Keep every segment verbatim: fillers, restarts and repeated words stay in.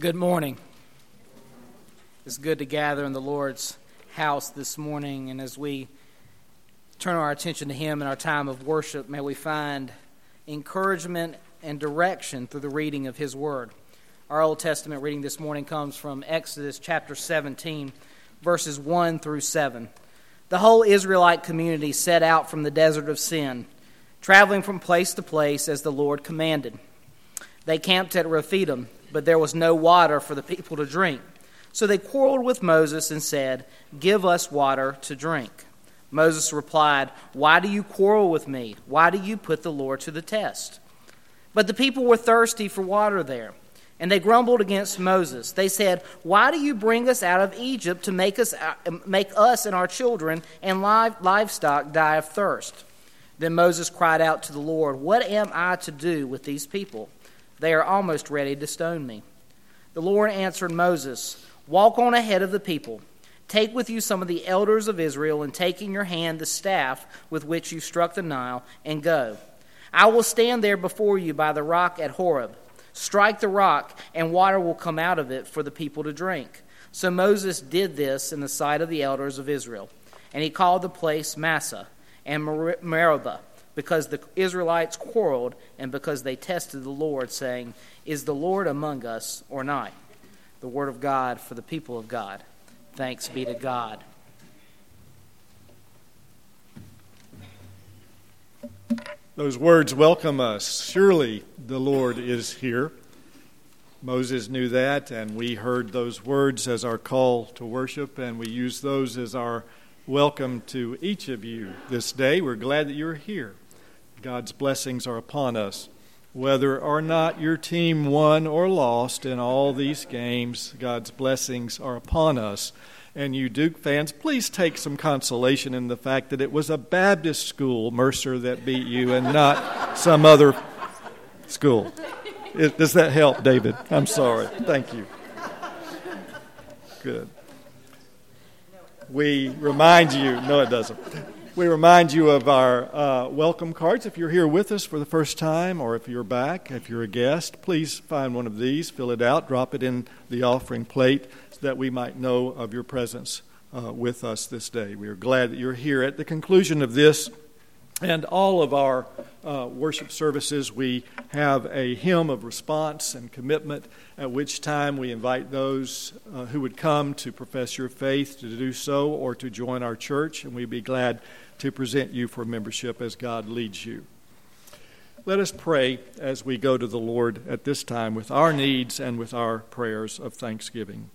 Good morning. It's good to gather in the Lord's house this morning, and as we turn our attention to Him in our time of worship, may we find encouragement and direction through the reading of His Word. Our Old Testament reading this morning comes from Exodus chapter seventeen, verses one through seven. The whole Israelite community set out from the desert of Sin, traveling from place to place as the Lord commanded. They camped at Rephidim, but there was no water for the people to drink. So they quarreled with Moses and said, "Give us water to drink." Moses replied, "Why do you quarrel with me? Why do you put the Lord to the test?" But the people were thirsty for water there, and they grumbled against Moses. They said, "Why do you bring us out of Egypt to make us make us and our children and live, livestock die of thirst?" Then Moses cried out to the Lord, "What am I to do with these people? They are almost ready to stone me." The Lord answered Moses, "Walk on ahead of the people. Take with you some of the elders of Israel, and take in your hand the staff with which you struck the Nile, and go. I will stand there before you by the rock at Horeb. Strike the rock, and water will come out of it for the people to drink." So Moses did this in the sight of the elders of Israel, and he called the place Massah and Meribah, because the Israelites quarreled and because they tested the Lord, saying, "Is the Lord among us or not?" The word of God for the people of God. Thanks be to God. Those words welcome us. Surely the Lord is here. Moses knew that, and we heard those words as our call to worship, and we use those as our welcome to each of you this day. We're glad that you're here. God's blessings are upon us. Whether or not your team won or lost in all these games, God's blessings are upon us. And you Duke fans, please take some consolation in the fact that it was a Baptist school, Mercer, that beat you and not some other school. It, does that help, David? I'm sorry. Thank you. Good. We remind you, no it doesn't. We remind you of our uh, welcome cards. If you're here with us for the first time, or if you're back, if you're a guest, please find one of these, fill it out, drop it in the offering plate so that we might know of your presence uh, with us this day. We are glad that you're here. At the conclusion of this and all of our uh, worship services, we have a hymn of response and commitment, at which time we invite those uh, who would come to profess your faith to do so or to join our church, and we'd be glad to present you for membership as God leads you. Let us pray as we go to the Lord at this time with our needs and with our prayers of thanksgiving.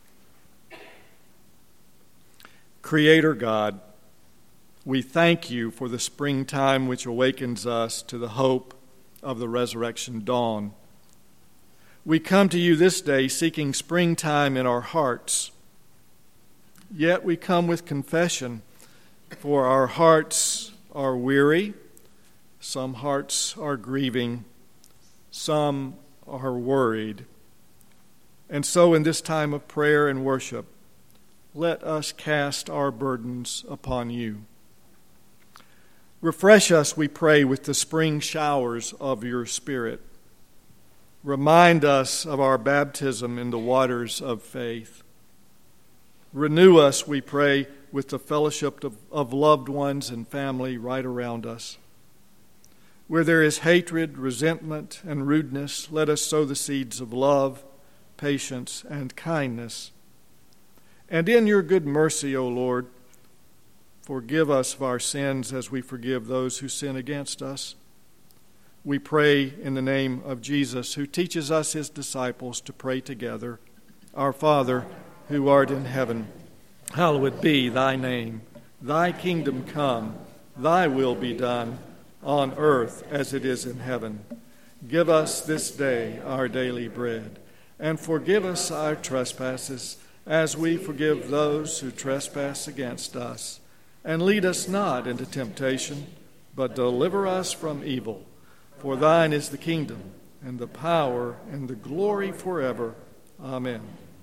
Creator God, we thank you for the springtime which awakens us to the hope of the resurrection dawn. We come to you this day seeking springtime in our hearts, yet we come with confession. For our hearts are weary, some hearts are grieving, some are worried. And so in this time of prayer and worship, let us cast our burdens upon you. Refresh us, we pray, with the spring showers of your Spirit. Remind us of our baptism in the waters of faith. Renew us, we pray, with the fellowship of, of loved ones and family right around us. Where there is hatred, resentment, and rudeness, let us sow the seeds of love, patience, and kindness. And in your good mercy, O Lord, forgive us of our sins as we forgive those who sin against us. We pray in the name of Jesus, who teaches us, his disciples, to pray together. Our Father, who art in heaven, hallowed be thy name. Thy kingdom come, thy will be done, on earth as it is in heaven. Give us this day our daily bread, and forgive us our trespasses, as we forgive those who trespass against us. And lead us not into temptation, but deliver us from evil. For thine is the kingdom, and the power, and the glory forever. Amen.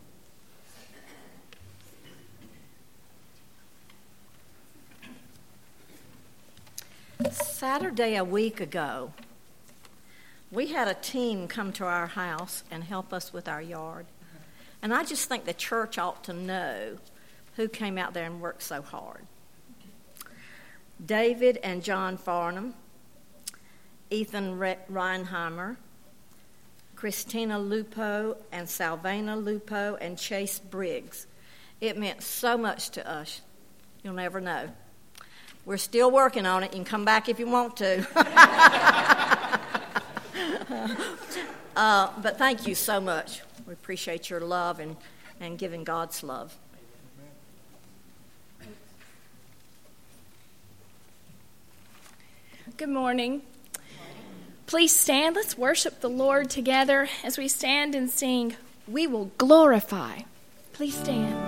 Saturday a week ago, we had a team come to our house and help us with our yard. And I just think the church ought to know who came out there and worked so hard. David and John Farnham, Ethan Reinheimer, Christina Lupo and Salvana Lupo and Chase Briggs. It meant so much to us. You'll never know. We're still working on it. You can come back if you want to. uh, but thank you so much. We appreciate your love and, and giving God's love. Good morning. Please stand. Let's worship the Lord together as we stand and sing, "We Will Glorify." Please stand.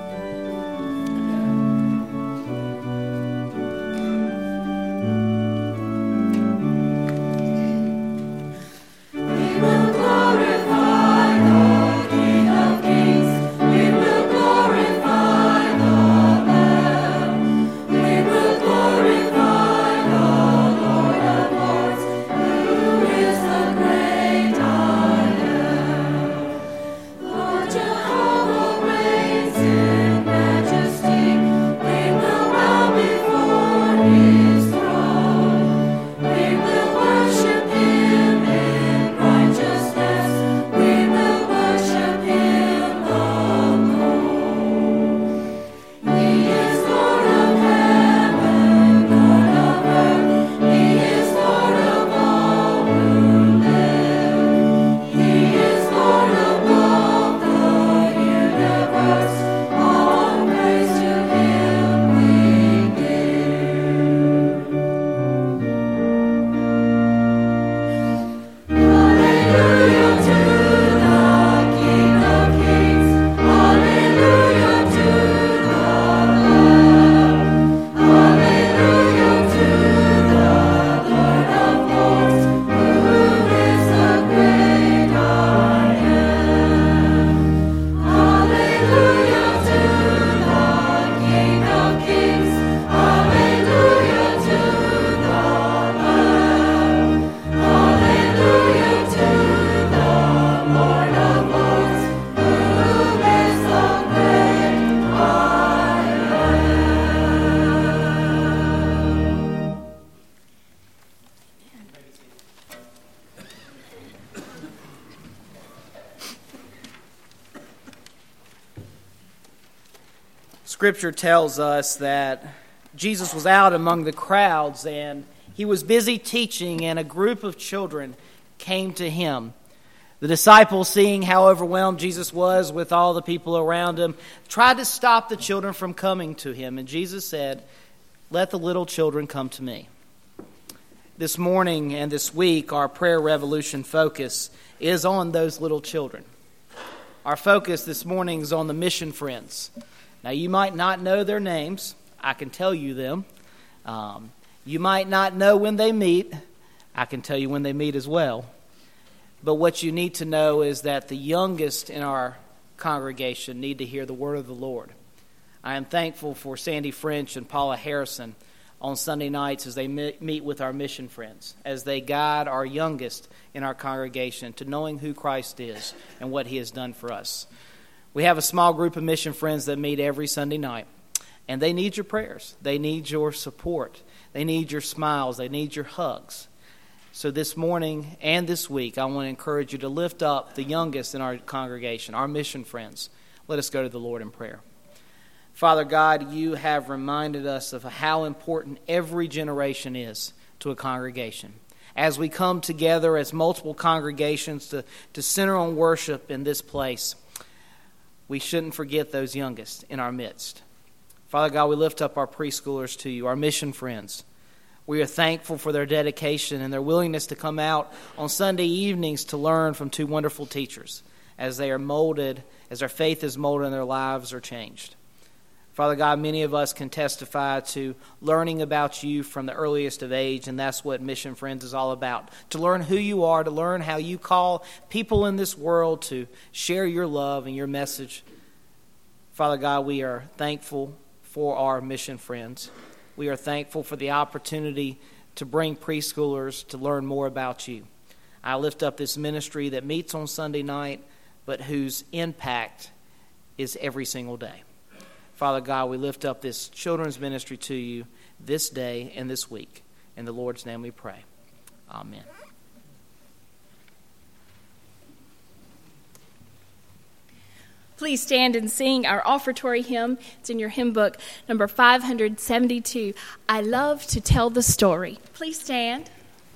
Scripture tells us that Jesus was out among the crowds and he was busy teaching, and a group of children came to him. The disciples, seeing how overwhelmed Jesus was with all the people around him, tried to stop the children from coming to him. And Jesus said, "Let the little children come to me." This morning and this week, our Prayer Revolution focus is on those little children. Our focus this morning is on the mission friends. Now, you might not know their names. I can tell you them. Um, you might not know when they meet. I can tell you when they meet as well. But what you need to know is that the youngest in our congregation need to hear the word of the Lord. I am thankful for Sandy French and Paula Harrison on Sunday nights as they meet with our mission friends, as they guide our youngest in our congregation to knowing who Christ is and what he has done for us. We have a small group of mission friends that meet every Sunday night, and they need your prayers. They need your support. They need your smiles. They need your hugs. So this morning and this week, I want to encourage you to lift up the youngest in our congregation, our mission friends. Let us go to the Lord in prayer. Father God, you have reminded us of how important every generation is to a congregation. As we come together as multiple congregations to, to center on worship in this place, we shouldn't forget those youngest in our midst. Father God, we lift up our preschoolers to you, our mission friends. We are thankful for their dedication and their willingness to come out on Sunday evenings to learn from two wonderful teachers as they are molded, as their faith is molded and their lives are changed. Father God, many of us can testify to learning about you from the earliest of age, and that's what Mission Friends is all about. To learn who you are, to learn how you call people in this world to share your love and your message. Father God, we are thankful for our mission friends. We are thankful for the opportunity to bring preschoolers to learn more about you. I lift up this ministry that meets on Sunday night, but whose impact is every single day. Father God, we lift up this children's ministry to you this day and this week. In the Lord's name we pray. Amen. Please stand and sing our offertory hymn. It's in your hymn book, number five seventy-two. I love to tell the story. Please stand.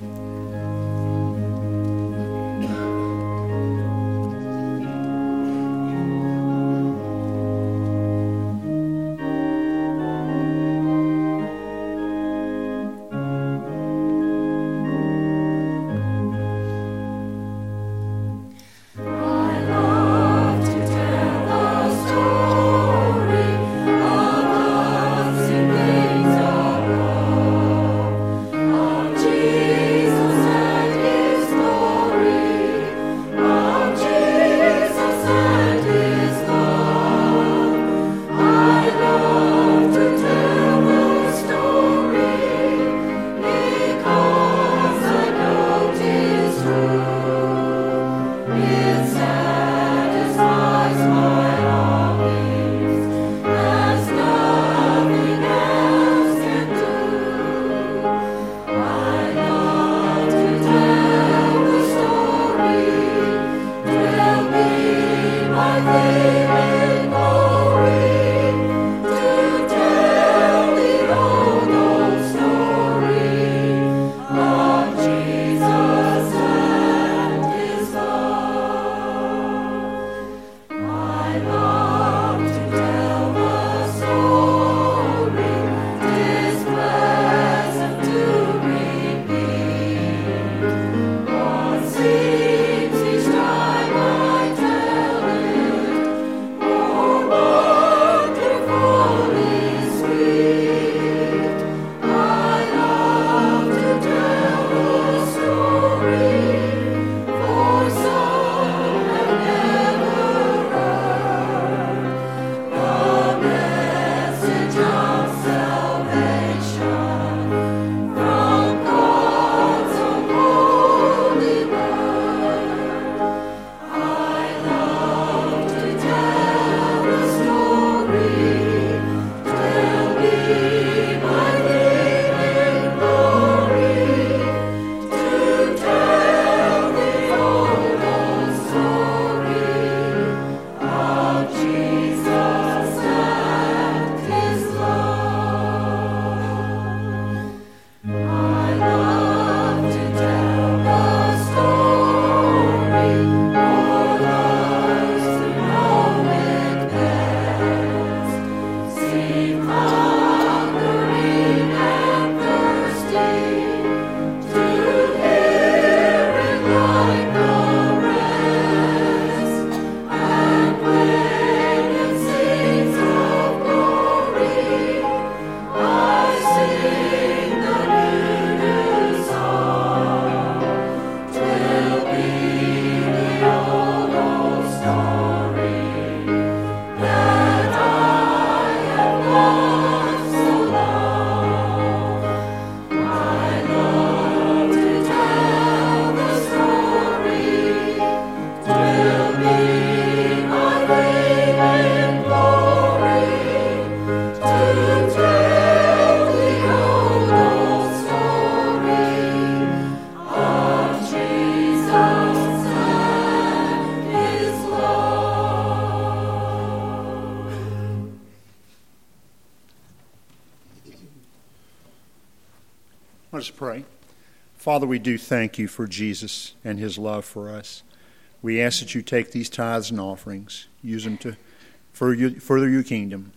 Let us pray. Father, we do thank you for Jesus and his love for us. We ask that you take these tithes and offerings, use them to further your kingdom.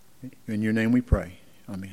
In your name we pray. Amen.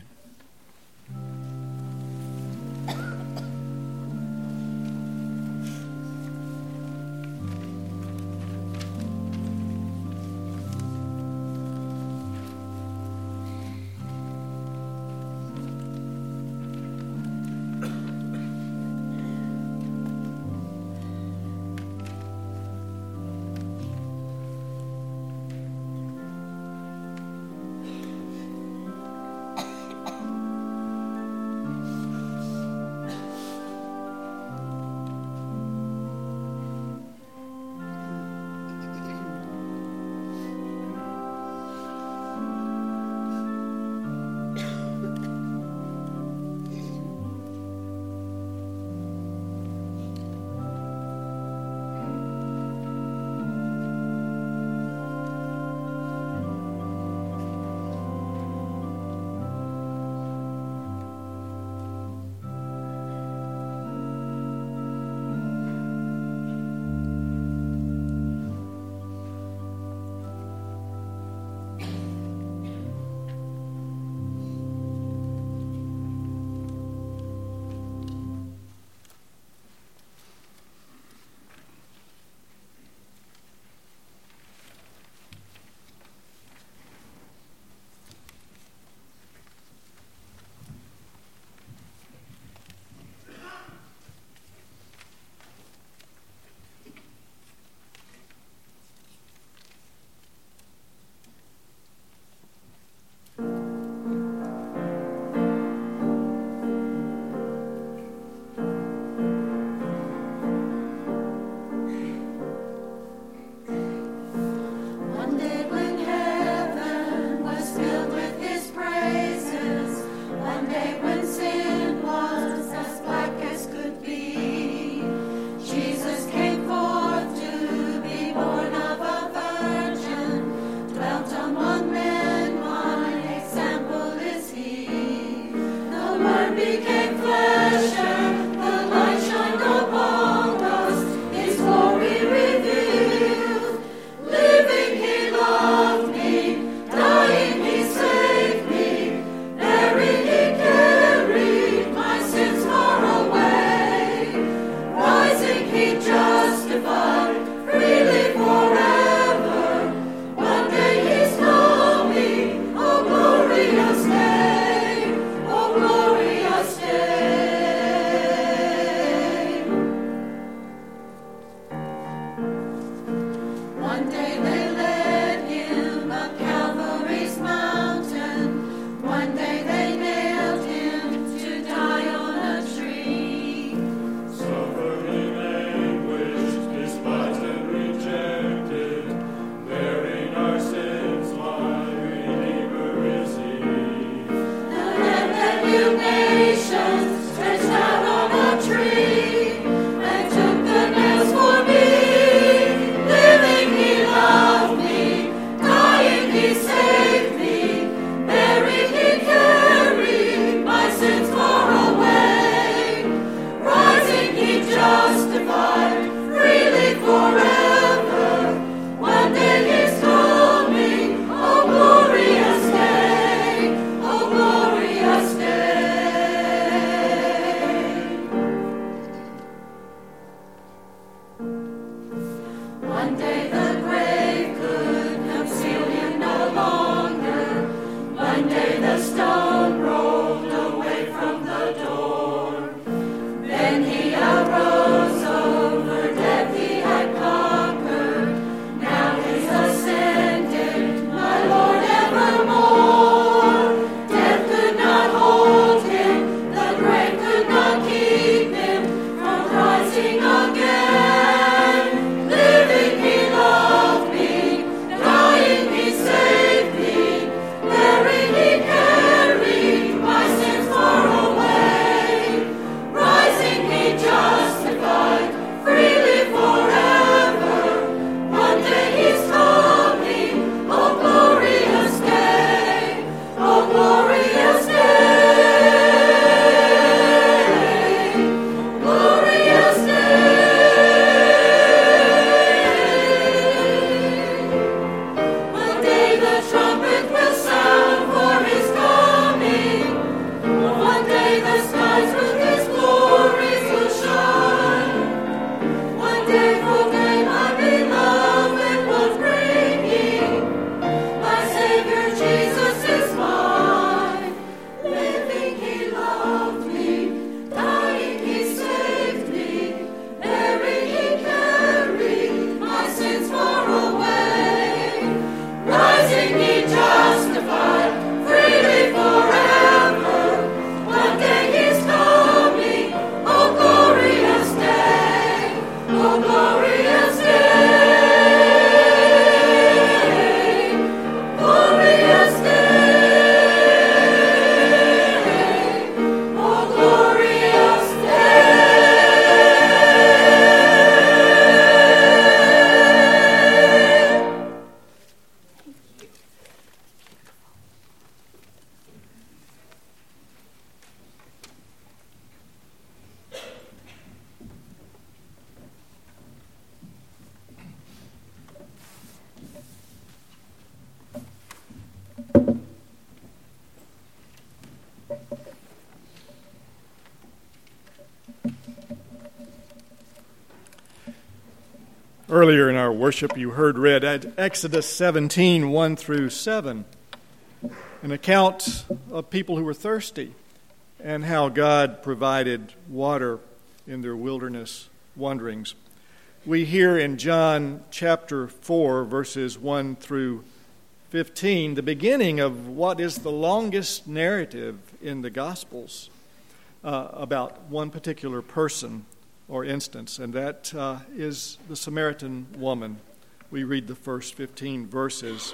Earlier in our worship, you heard read Exodus seventeen, one through seven, an account of people who were thirsty and how God provided water in their wilderness wanderings. We hear in John chapter four, verses one through fifteen, the beginning of what is the longest narrative in the Gospels uh, about one particular person or instance, and that uh, is the Samaritan woman. We read the first fifteen verses.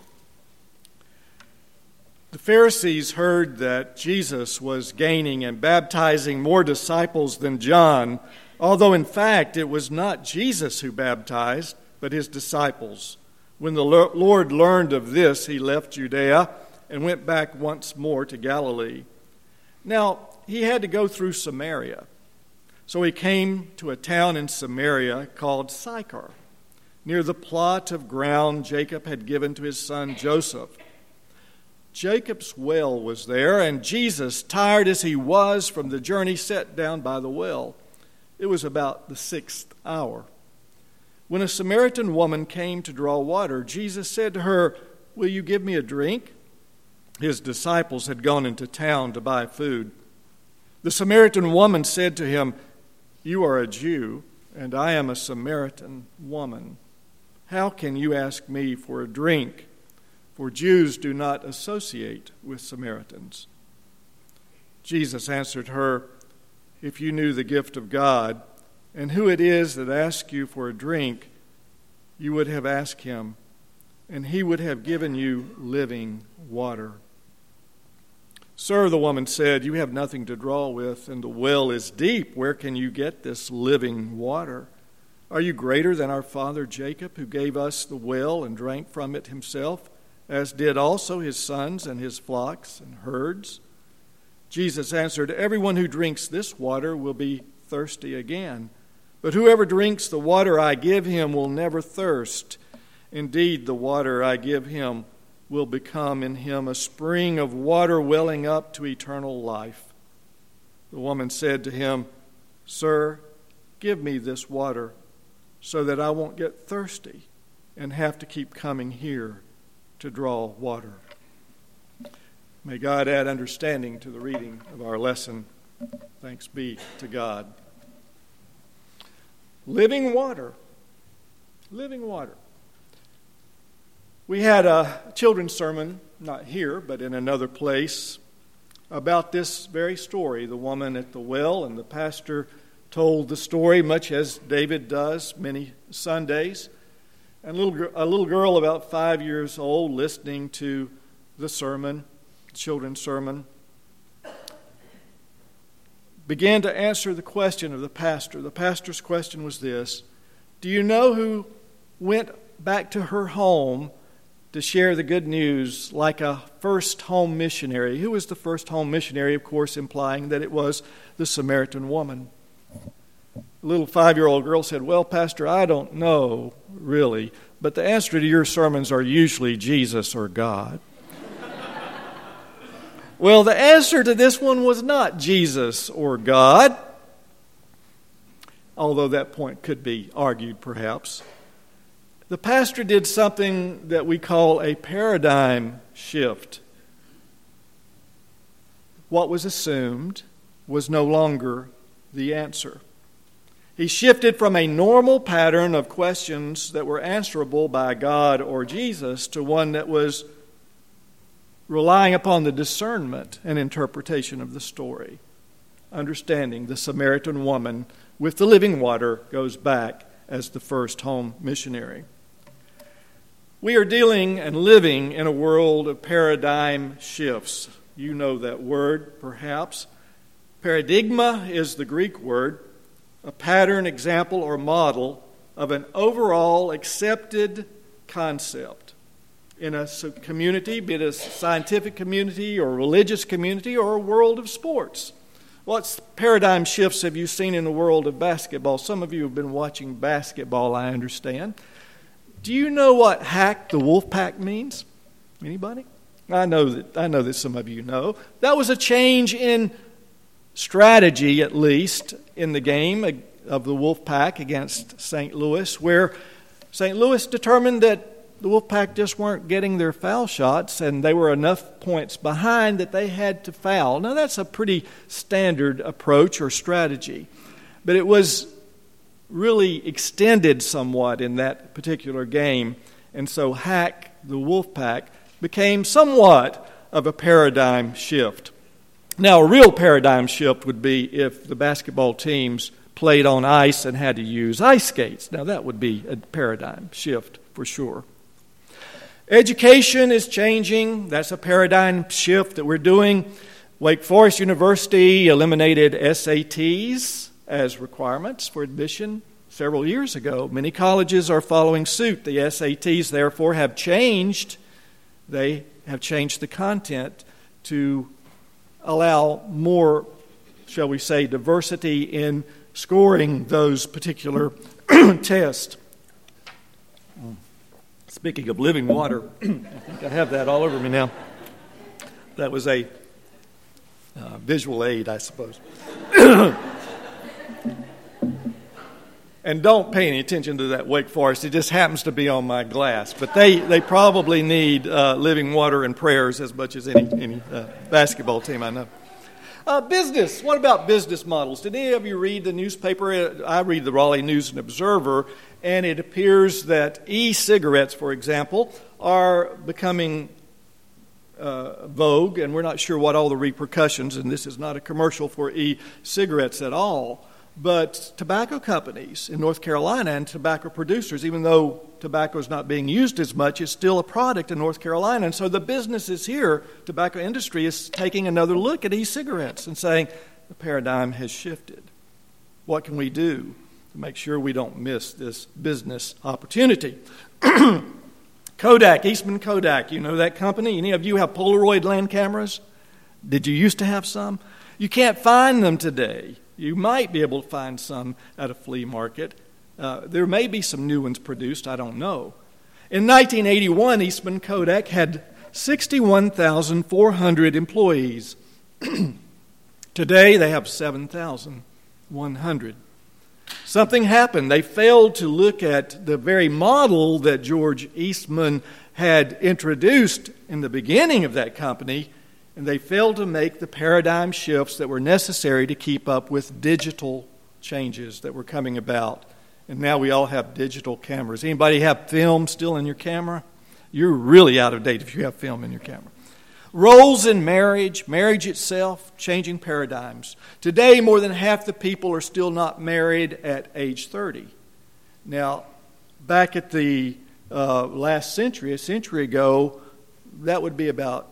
The Pharisees heard that Jesus was gaining and baptizing more disciples than John, although in fact it was not Jesus who baptized, but his disciples. When the Lord learned of this, he left Judea and went back once more to Galilee. Now, he had to go through Samaria. So he came to a town in Samaria called Sychar, near the plot of ground Jacob had given to his son Joseph. Jacob's well was there, and Jesus, tired as he was from the journey, sat down by the well. It was about the sixth hour. When a Samaritan woman came to draw water, Jesus said to her, "Will you give me a drink?" His disciples had gone into town to buy food. The Samaritan woman said to him, "You are a Jew, and I am a Samaritan woman. How can you ask me for a drink? For Jews do not associate with Samaritans." Jesus answered her, "If you knew the gift of God, and who it is that asks you for a drink, you would have asked him, and he would have given you living water." "Sir," the woman said, "you have nothing to draw with, and the well is deep. Where can you get this living water? Are you greater than our father Jacob, who gave us the well and drank from it himself, as did also his sons and his flocks and herds?" Jesus answered, "Everyone who drinks this water will be thirsty again. But whoever drinks the water I give him will never thirst. Indeed, the water I give him will become in him a spring of water welling up to eternal life." The woman said to him, "Sir, give me this water so that I won't get thirsty and have to keep coming here to draw water." May God add understanding to the reading of our lesson. Thanks be to God. Living water. Living water. We had a children's sermon, not here, but in another place, about this very story, the woman at the well, and the pastor told the story much as David does many Sundays. And a little, a little girl about five years old listening to the sermon, children's sermon, began to answer the question of the pastor. The pastor's question was this: "Do you know who went back to her home to share the good news like a first home missionary?" Who was the first home missionary? Of course, implying that it was the Samaritan woman. A little five-year-old girl said, "Well, Pastor, I don't know, really, but the answer to your sermons are usually Jesus or God." Well, the answer to this one was not Jesus or God, although that point could be argued perhaps. The pastor did something that we call a paradigm shift. What was assumed was no longer the answer. He shifted from a normal pattern of questions that were answerable by God or Jesus to one that was relying upon the discernment and interpretation of the story. Understanding the Samaritan woman with the living water goes back as the first home missionary. We are dealing and living in a world of paradigm shifts. You know that word, perhaps. Paradigma is the Greek word, a pattern, example, or model of an overall accepted concept in a community, be it a scientific community or religious community or a world of sports. What paradigm shifts have you seen in the world of basketball? Some of you have been watching basketball, I understand. Do you know what hack the Wolfpack means? Anybody? I know that I know that some of you know. That was a change in strategy, at least, in the game of the Wolfpack against Saint Louis, where Saint Louis determined that the Wolfpack just weren't getting their foul shots, and they were enough points behind that they had to foul. Now, that's a pretty standard approach or strategy, but it was really extended somewhat in that particular game, and so Hack, the Wolfpack, became somewhat of a paradigm shift. Now, a real paradigm shift would be if the basketball teams played on ice and had to use ice skates. Now, that would be a paradigm shift for sure. Education is changing. That's a paradigm shift that we're doing. Wake Forest University eliminated S A Ts as requirements for admission several years ago. Many colleges are following suit. The S A Ts, therefore, have changed. They have changed the content to allow more, shall we say, diversity in scoring those particular tests. Speaking of living water, I think I have that all over me now. That was a uh, visual aid, I suppose. And don't pay any attention to that Wake Forest. It just happens to be on my glass. But they, they probably need uh, living water and prayers as much as any, any uh, basketball team I know. Uh, business. What about business models? Did any of you read the newspaper? I read the Raleigh News and Observer, and it appears that e-cigarettes, for example, are becoming uh, vogue, and we're not sure what all the repercussions, and this is not a commercial for e-cigarettes at all. But tobacco companies in North Carolina and tobacco producers, even though tobacco is not being used as much, is still a product in North Carolina. And so the businesses here, tobacco industry, is taking another look at e-cigarettes and saying the paradigm has shifted. What can we do to make sure we don't miss this business opportunity? Kodak, Eastman Kodak, you know that company? Any of you have Polaroid land cameras? Did you used to have some? You can't find them today. You might be able to find some at a flea market. Uh, there may be some new ones produced, I don't know. In nineteen eighty-one, Eastman Kodak had sixty-one thousand four hundred employees. Today, they have seven thousand one hundred. Something happened. They failed to look at the very model that George Eastman had introduced in the beginning of that company, and they failed to make the paradigm shifts that were necessary to keep up with digital changes that were coming about. And now we all have digital cameras. Anybody have film still in your camera? You're really out of date if you have film in your camera. Roles in marriage, marriage itself, changing paradigms. Today, more than half the people are still not married at age thirty. Now, back at the uh, last century, a century ago, that would be about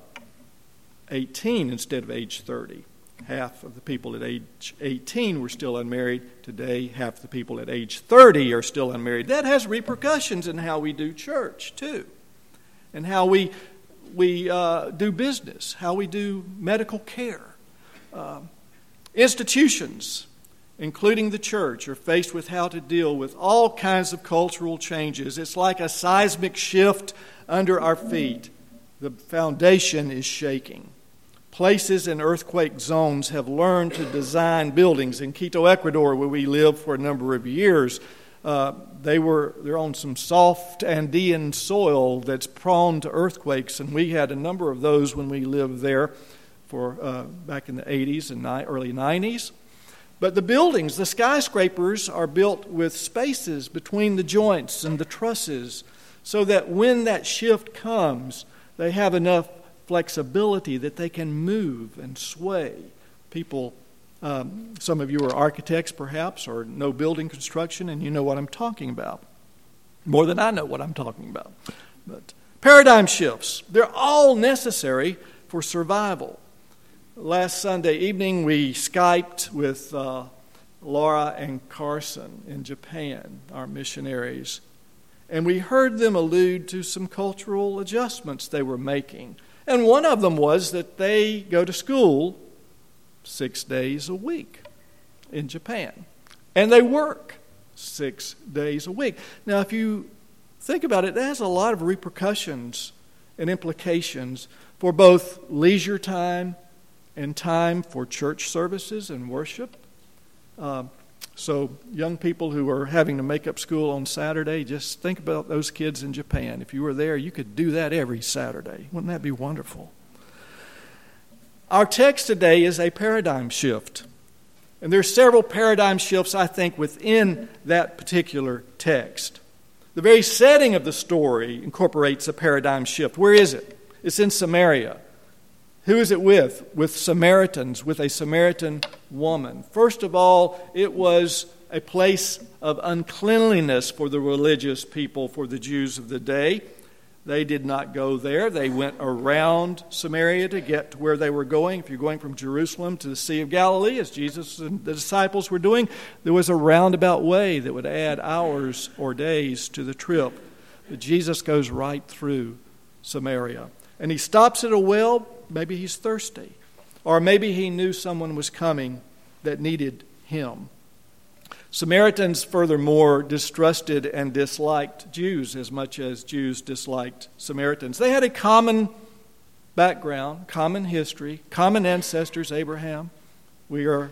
eighteen instead of age thirty. Half of the people at age eighteen were still unmarried. Today, half the people at age thirty are still unmarried. That has repercussions in how we do church, too, and how we we uh, do business, how we do medical care. Uh, institutions, including the church, are faced with how to deal with all kinds of cultural changes. It's like a seismic shift under our feet. The foundation is shaking. Places in earthquake zones have learned to design buildings. In Quito, Ecuador, where we lived for a number of years, uh, they were they're on some soft Andean soil that's prone to earthquakes, and we had a number of those when we lived there for uh, back in the eighties and ni- early nineties. But the buildings, the skyscrapers, are built with spaces between the joints and the trusses, so that when that shift comes, they have enough flexibility that they can move and sway. People, um, some of you are architects perhaps, or know building construction, and you know what I'm talking about. More than I know what I'm talking about. But paradigm shifts, they're all necessary for survival. Last Sunday evening, we Skyped with uh, Laura and Carson in Japan, our missionaries, and we heard them allude to some cultural adjustments they were making. And one of them was that they go to school six days a week in Japan. And they work six days a week. Now, if you think about it, that has a lot of repercussions and implications for both leisure time and time for church services and worship. Uh, So young people who are having to make up school on Saturday, just think about those kids in Japan. If you were there, you could do that every Saturday. Wouldn't that be wonderful? Our text today is a paradigm shift. And there are several paradigm shifts, I think, within that particular text. The very setting of the story incorporates a paradigm shift. Where is it? It's in Samaria. Who is it with? With Samaritans, with a Samaritan woman. First of all, it was a place of uncleanliness for the religious people, for the Jews of the day. They did not go there. They went around Samaria to get to where they were going. If you're going from Jerusalem to the Sea of Galilee, as Jesus and the disciples were doing, there was a roundabout way that would add hours or days to the trip. But Jesus goes right through Samaria. And he stops at a well. Maybe he's thirsty. Or maybe he knew someone was coming that needed him. Samaritans, furthermore, distrusted and disliked Jews as much as Jews disliked Samaritans. They had a common background, common history, common ancestors, Abraham. We are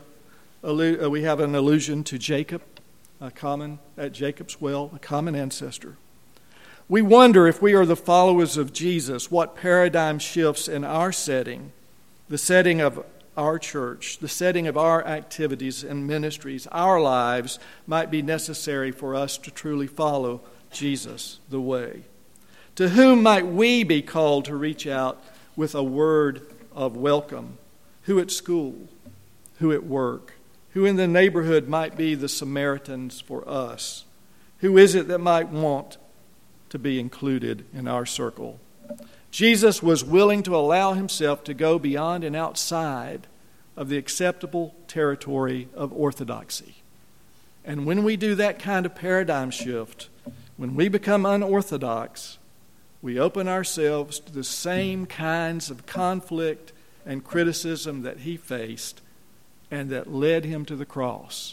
we have an allusion to Jacob, a common at Jacob's well, a common ancestor. We wonder, if we are the followers of Jesus, what paradigm shifts in our setting, the setting of our church, the setting of our activities and ministries, our lives, might be necessary for us to truly follow Jesus the way. To whom might we be called to reach out with a word of welcome? Who at school? Who at work? Who in the neighborhood might be the Samaritans for us? Who is it that might want to be included in our circle? Jesus was willing to allow himself to go beyond and outside of the acceptable territory of orthodoxy. And when we do that kind of paradigm shift, when we become unorthodox, we open ourselves to the same kinds of conflict and criticism that he faced and that led him to the cross.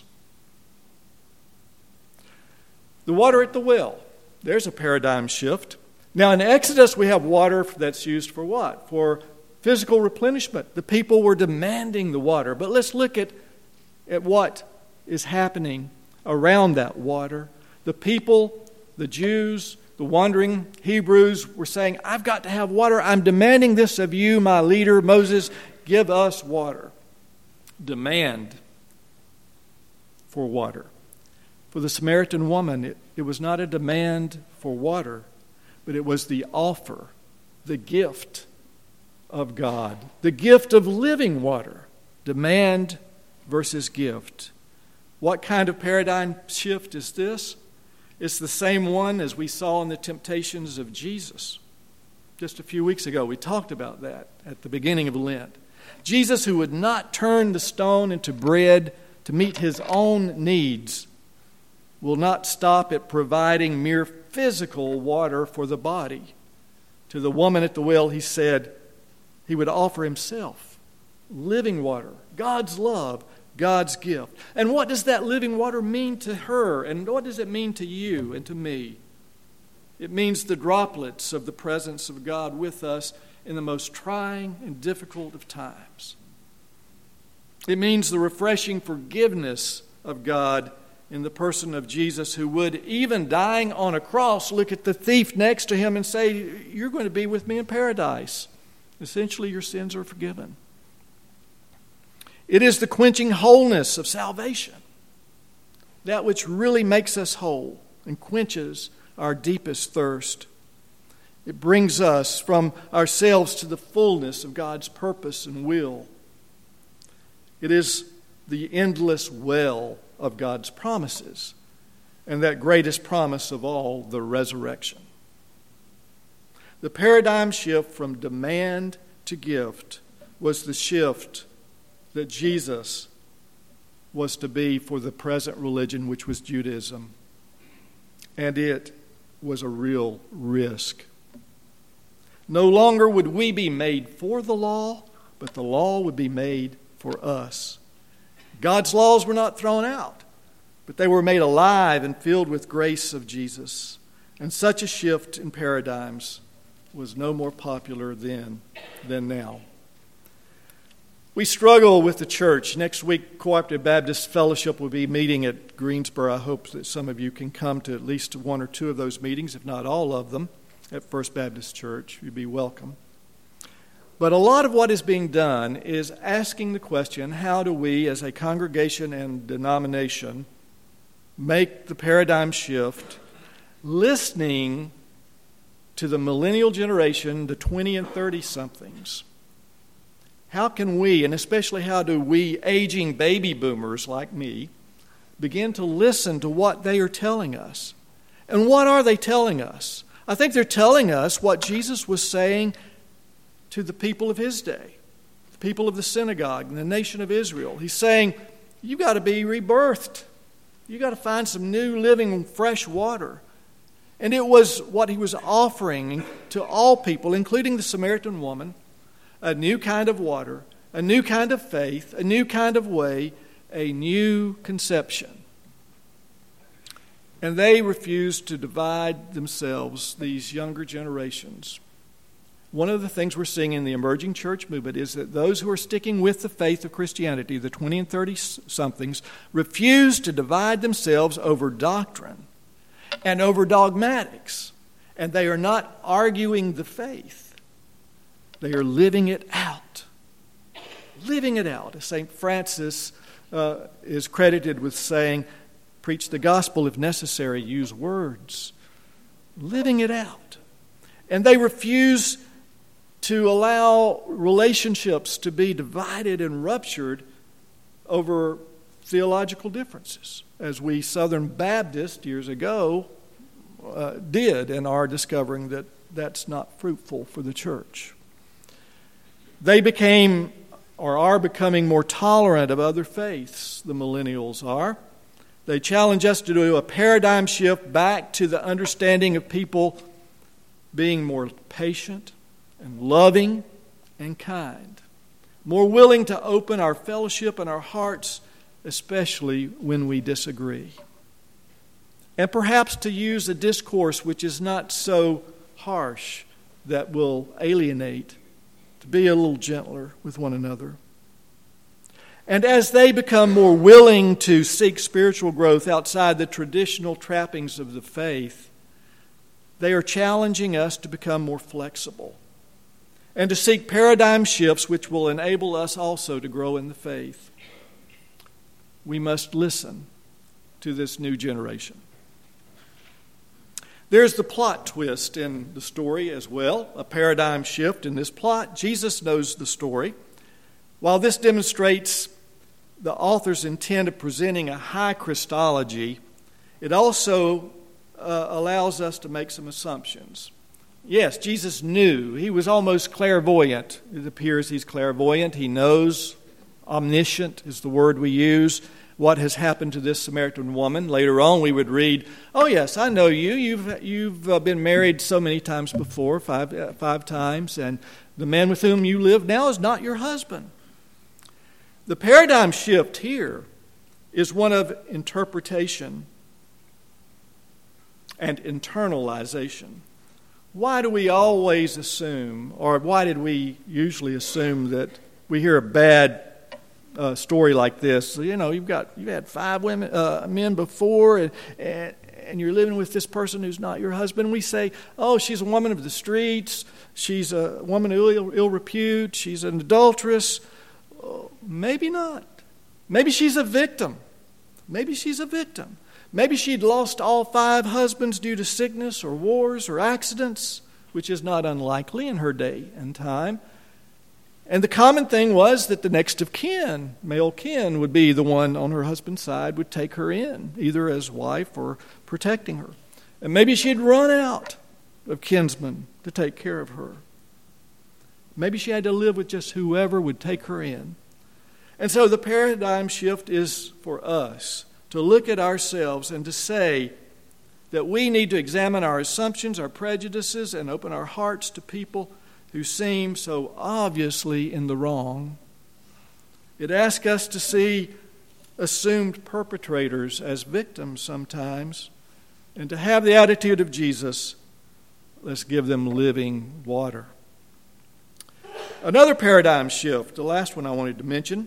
The water at the well. There's a paradigm shift. Now in Exodus we have water that's used for what? For physical replenishment. The people were demanding the water. But let's look at, at what is happening around that water. The people, the Jews, the wandering Hebrews were saying, I've got to have water. I'm demanding this of you, my leader, Moses. Give us water. Demand for water. For the Samaritan woman, it, it was not a demand for water, but it was the offer, the gift of God, the gift of living water. Demand versus gift. What kind of paradigm shift is this? It's the same one as we saw in the temptations of Jesus. Just a few weeks ago, we talked about that at the beginning of Lent. Jesus, who would not turn the stone into bread to meet his own needs, will not stop at providing mere physical water for the body. To the woman at the well, he said he would offer himself living water, God's love, God's gift. And what does that living water mean to her? And what does it mean to you and to me? It means the droplets of the presence of God with us in the most trying and difficult of times. It means the refreshing forgiveness of God in the person of Jesus, who would, even dying on a cross, look at the thief next to him and say, you're going to be with me in paradise. Essentially, your sins are forgiven. It is the quenching wholeness of salvation, that which really makes us whole and quenches our deepest thirst. It brings us from ourselves to the fullness of God's purpose and will. It is the endless well of God's promises, and that greatest promise of all, the resurrection. The paradigm shift from demand to gift was the shift that Jesus was to be for the present religion, which was Judaism. And it was a real risk. No longer would we be made for the law, but the law would be made for us. God's laws were not thrown out, but they were made alive and filled with grace of Jesus. And such a shift in paradigms was no more popular then than now. We struggle with the church. Next week, Cooperative Baptist Fellowship will be meeting at Greensboro. I hope that some of you can come to at least one or two of those meetings, if not all of them, at First Baptist Church. You'd be welcome. But a lot of what is being done is asking the question, how do we as a congregation and denomination make the paradigm shift, listening to the millennial generation, the twenty and thirty-somethings? How can we, and especially how do we aging baby boomers like me, begin to listen to what they are telling us? And what are they telling us? I think they're telling us what Jesus was saying to the people of his day, the people of the synagogue and the nation of Israel. He's saying, you've got to be rebirthed. You've got to find some new living fresh water. And it was what he was offering to all people, including the Samaritan woman, a new kind of water, a new kind of faith, a new kind of way, a new conception. And they refused to divide themselves, these younger generations. One of the things we're seeing in the emerging church movement is that those who are sticking with the faith of Christianity, the twenty and thirty-somethings, refuse to divide themselves over doctrine and over dogmatics. And they are not arguing the faith. They are living it out. Living it out. As Saint Francis uh, is credited with saying, preach the gospel if necessary, use words. Living it out. And they refuse to allow relationships to be divided and ruptured over theological differences, as we Southern Baptists years ago uh, did and are discovering that that's not fruitful for the church. They became or are becoming more tolerant of other faiths, the millennials are. They challenge us to do a paradigm shift back to the understanding of people being more patient and loving and kind, more willing to open our fellowship and our hearts, especially when we disagree. And perhaps to use a discourse which is not so harsh that will alienate, to be a little gentler with one another. And as they become more willing to seek spiritual growth outside the traditional trappings of the faith, they are challenging us to become more flexible and to seek paradigm shifts which will enable us also to grow in the faith. We must listen to this new generation. There's the plot twist in the story as well, a paradigm shift in this plot. Jesus knows the story. While this demonstrates the author's intent of presenting a high Christology, it also uh, allows us to make some assumptions. Yes, Jesus knew. He was almost clairvoyant. It appears he's clairvoyant. He knows. Omniscient is the word we use. What has happened to this Samaritan woman. Later on we would read, oh yes, I know you. You've you've uh, been married so many times before, five, uh, five times, and the man with whom you live now is not your husband. The paradigm shift here is one of interpretation and internalization. Why do we always assume, or why did we usually assume that we hear a bad uh, story like this? You know, you've got you've had five women, uh, men before, and, and and you're living with this person who's not your husband. We say, oh, she's a woman of the streets. She's a woman of ill, ill repute. She's an adulteress. Oh, maybe not. Maybe she's a victim. Maybe she's a victim. Maybe she'd lost all five husbands due to sickness or wars or accidents, which is not unlikely in her day and time. And the common thing was that the next of kin, male kin, would be the one on her husband's side, would take her in, either as wife or protecting her. And maybe she'd run out of kinsmen to take care of her. Maybe she had to live with just whoever would take her in. And so the paradigm shift is for us to look at ourselves and to say that we need to examine our assumptions, our prejudices, and open our hearts to people who seem so obviously in the wrong. It asks us to see assumed perpetrators as victims sometimes, and to have the attitude of Jesus, let's give them living water. Another paradigm shift, the last one I wanted to mention,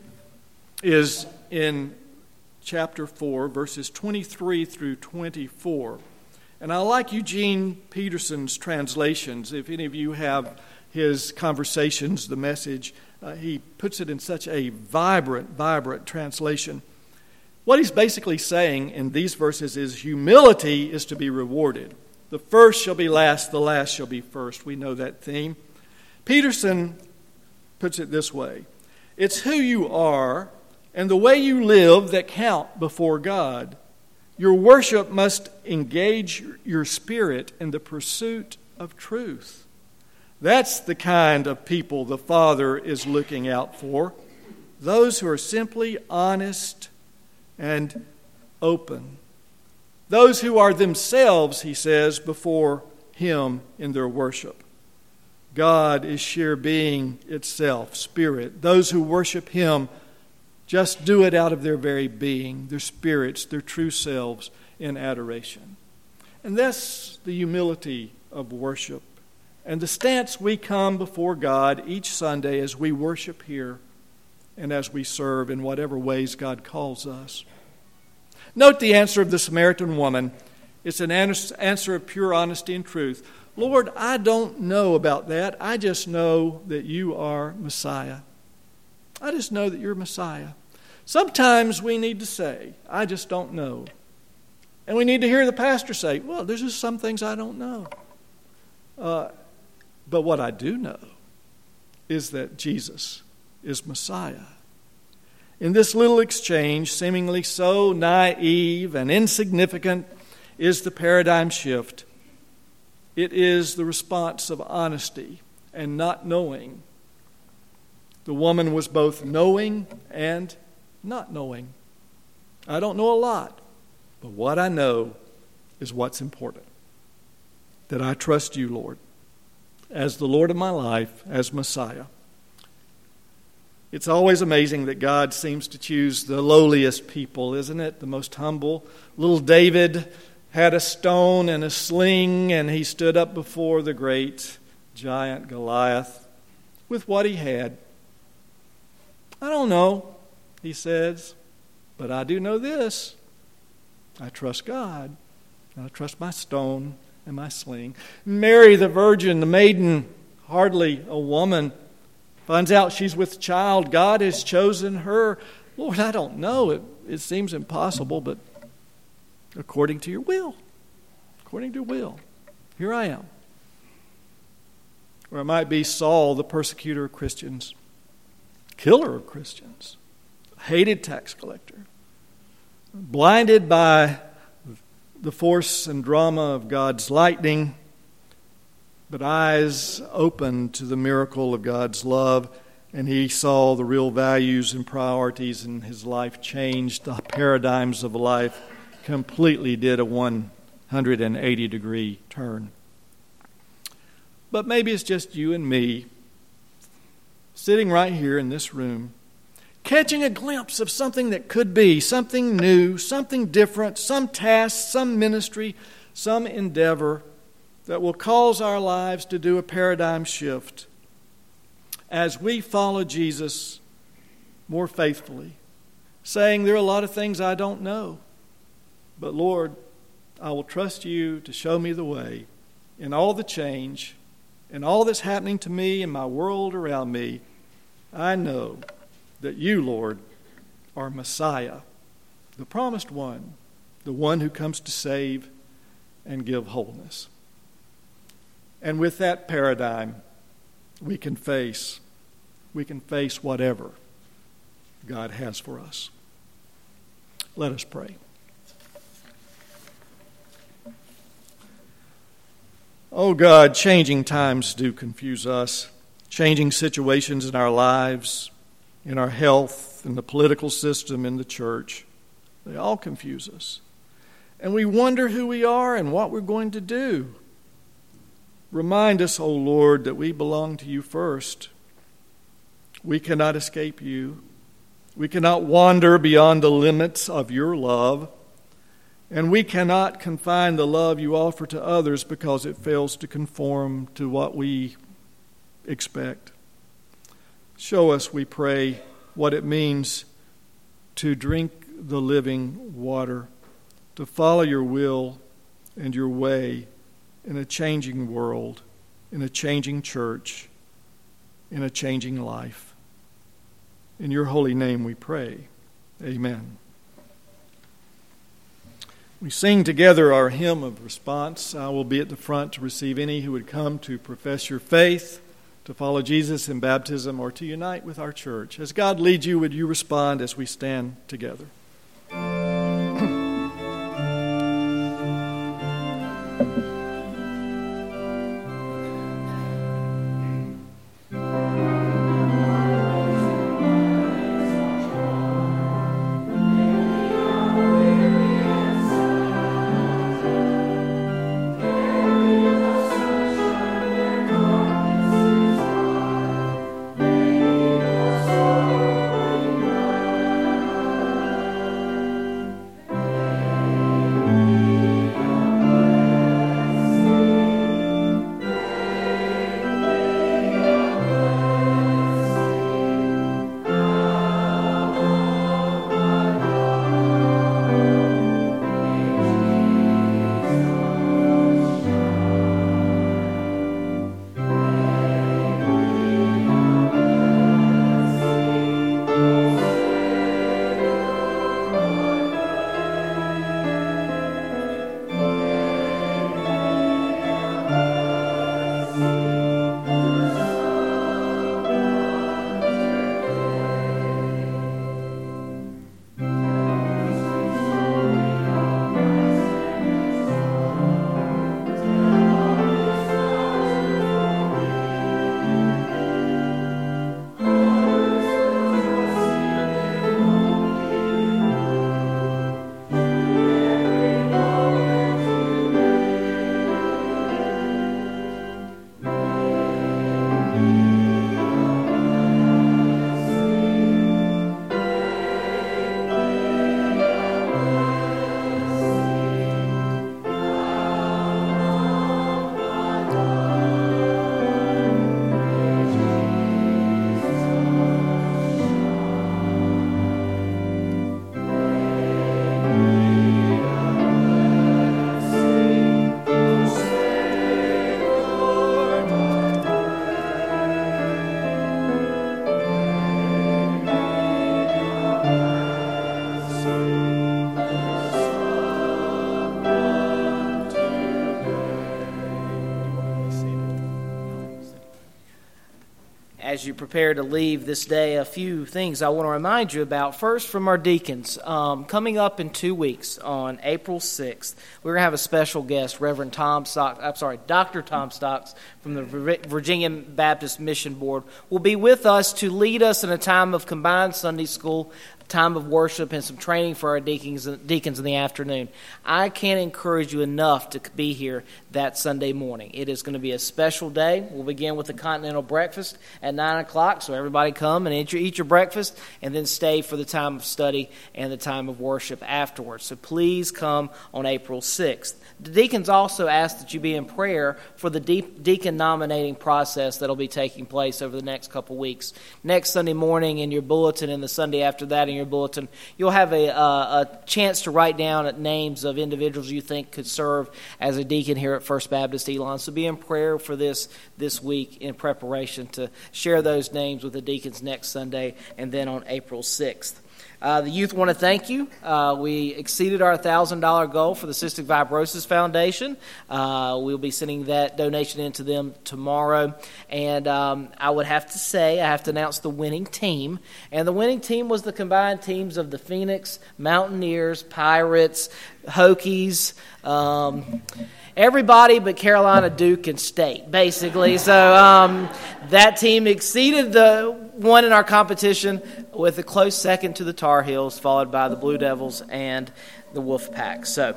is in chapter four, verses twenty-three through twenty-four. And I like Eugene Peterson's translations. If any of you have his Conversations, the Message, uh, he puts it in such a vibrant, vibrant translation. What he's basically saying in these verses is humility is to be rewarded. The first shall be last, the last shall be first. We know that theme. Peterson puts it this way: it's who you are and the way you live that count before God. Your worship must engage your spirit in the pursuit of truth. That's the kind of people the Father is looking out for. Those who are simply honest and open. Those who are themselves, he says, before Him in their worship. God is sheer being itself, spirit. Those who worship Him just do it out of their very being, their spirits, their true selves in adoration. And that's the humility of worship and the stance we come before God each Sunday as we worship here and as we serve in whatever ways God calls us. Note the answer of the Samaritan woman. It's an answer of pure honesty and truth. Lord, I don't know about that. I just know that you are Messiah. I just know that you're Messiah. Sometimes we need to say, I just don't know. And we need to hear the pastor say, well, there's just some things I don't know. Uh, but what I do know is that Jesus is Messiah. In this little exchange, seemingly so naive and insignificant, is the paradigm shift. It is the response of honesty and not knowing. The woman was both knowing and not knowing. I don't know a lot, but what I know is what's important. That I trust you, Lord, as the Lord of my life, as Messiah. It's always amazing that God seems to choose the lowliest people, isn't it? The most humble. Little David had a stone and a sling, and he stood up before the great giant Goliath with what he had. I don't know, he says, but I do know this. I trust God, and I trust my stone and my sling. Mary, the virgin, the maiden, hardly a woman, finds out she's with child. God has chosen her. Lord, I don't know. It, it seems impossible, but according to your will, according to your will, here I am. Or it might be Saul, the persecutor of Christians, killer of Christians, hated tax collector, blinded by the force and drama of God's lightning, but eyes open to the miracle of God's love, and he saw the real values and priorities, and his life changed. The paradigms of life completely did a one hundred eighty degree turn. But maybe it's just you and me sitting right here in this room, catching a glimpse of something that could be, something new, something different, some task, some ministry, some endeavor that will cause our lives to do a paradigm shift as we follow Jesus more faithfully, saying there are a lot of things I don't know, but Lord, I will trust you to show me the way in all the change, in all that's happening to me and my world around me. I know that you, Lord, are Messiah, the promised one, the one who comes to save and give wholeness. And with that paradigm, we can face, we can face whatever God has for us. Let us pray. Oh God, changing times do confuse us. Changing situations in our lives, in our health, in the political system, in the church, they all confuse us. And we wonder who we are and what we're going to do. Remind us, O Lord, that we belong to you first. We cannot escape you. We cannot wander beyond the limits of your love. And we cannot confine the love you offer to others because it fails to conform to what we expect. Show us, we pray, what it means to drink the living water, to follow your will and your way in a changing world, in a changing church, in a changing life. In your holy name we pray. Amen. We sing together our hymn of response. I will be at the front to receive any who would come to profess your faith, to follow Jesus in baptism, or to unite with our church. As God leads you, would you respond as we stand together? As you prepare to leave this day, a few things I want to remind you about. First, from our deacons, um, coming up in two weeks on April sixth, we're going to have a special guest, Reverend Tom Stocks, I'm sorry, Doctor Tom Stocks from the Virginia Baptist Mission Board, will be with us to lead us in a time of combined Sunday school, time of worship, and some training for our deacons, deacons in the afternoon. I can't encourage you enough to be here that Sunday morning. It is going to be a special day. We'll begin with the continental breakfast at nine o'clock, so everybody come and eat your, eat your breakfast and then stay for the time of study and the time of worship afterwards. So please come on April sixth. The deacons also ask that you be in prayer for the de- deacon nominating process that will be taking place over the next couple weeks. Next Sunday morning in your bulletin and the Sunday after that in your bulletin, you'll have a, uh, a chance to write down names of individuals you think could serve as a deacon here at First Baptist Elon. So be in prayer for this this week in preparation to share those names with the deacons next Sunday and then on April sixth. Uh, the youth want to thank you. Uh, we exceeded our one thousand dollars goal for the Cystic Fibrosis Foundation. Uh, we'll be sending that donation in to them tomorrow. And um, I would have to say, I have to announce the winning team. And the winning team was the combined teams of the Phoenix, Mountaineers, Pirates, Hokies, um, everybody but Carolina, Duke, and State, basically. So um, that team exceeded the one in our competition with a close second to the Tar Heels, followed by the Blue Devils and the Wolfpack. So,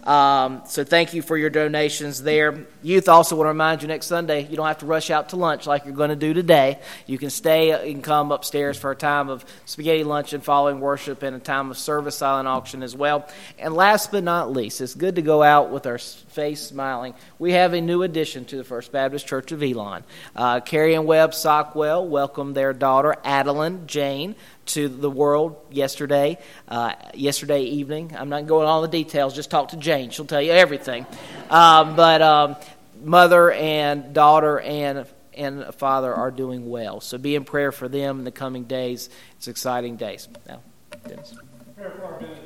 um, so thank you for your donations there. Youth, also want to remind you next Sunday, you don't have to rush out to lunch like you're going to do today. You can stay and come upstairs for a time of spaghetti luncheon following worship and a time of service silent auction as well. And last but not least, it's good to go out with our face smiling. We have a new addition to the First Baptist Church of Elon. Uh, Carrie and Webb Sockwell welcomed their daughter daughter, Adeline Jane, to the world yesterday, uh, yesterday evening. I'm not going all the details, just talk to Jane. She'll tell you everything. Um, but um, mother and daughter and and father are doing well. So be in prayer for them in the coming days. It's exciting days. Now, Dennis. Prayer for our ministry.